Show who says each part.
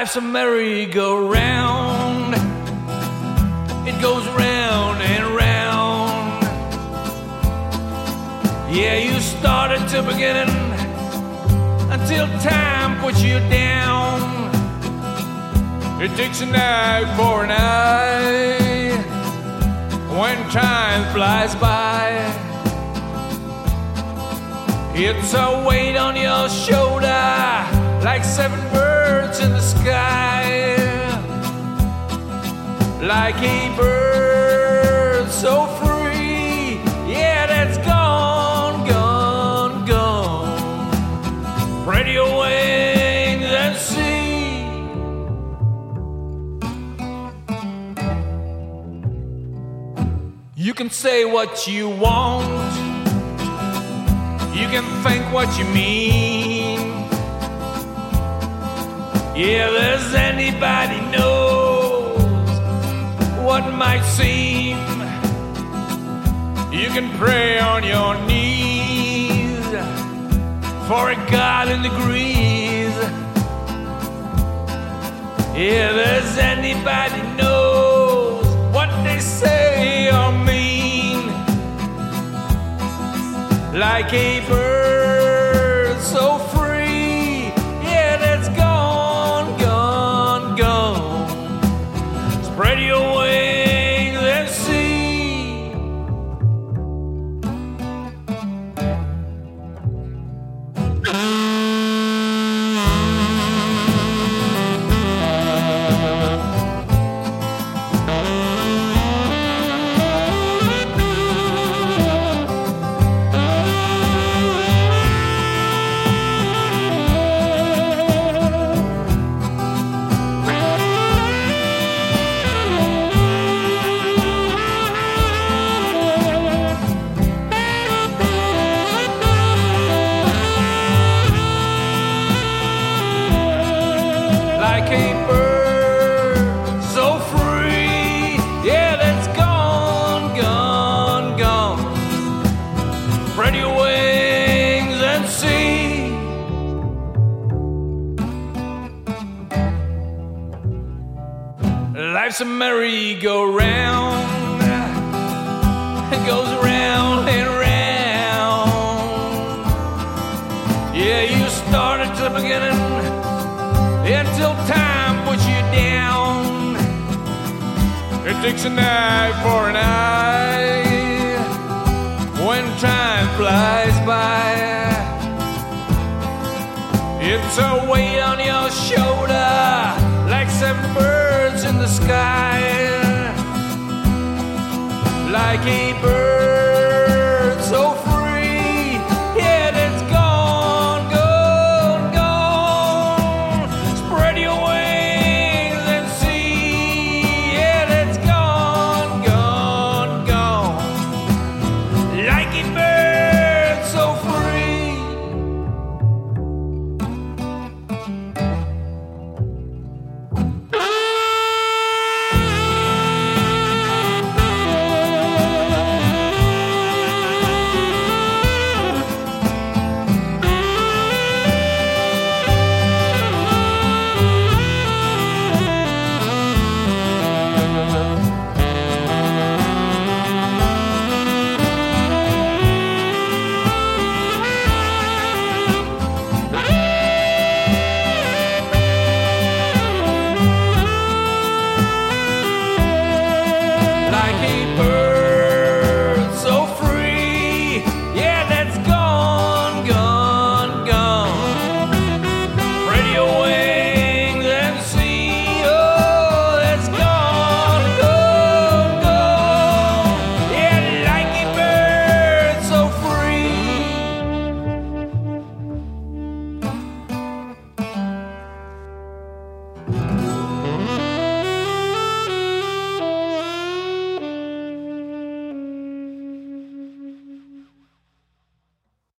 Speaker 1: Life's a merry-go-round. It goes round and round. Yeah, you start at the beginning until time puts you down. It takes an eye for an eye when time flies by. It's a weight on your shoulder like 7 birds in the sky. Like a bird so free, yeah, that's gone, gone, gone. Spread your wings and see. You can say what you want, you can think what you mean. Yeah, there's anybody knows what might seem. You can pray on your knees for a God in degrees. Yeah, there's anybody knows what they say or mean. Like a bird so free, yeah, that's gone, gone, gone. Spread your wings and see. Like a bird so free, yeah, that's gone, gone, gone. Spread your wings and see. Life's a merry-go-round. It goes round and round. Yeah, you start at the beginning until time puts you down. It takes an eye for an eye when time flies by. It's a weight on your shoulder like 7 birds in the sky. Like a bird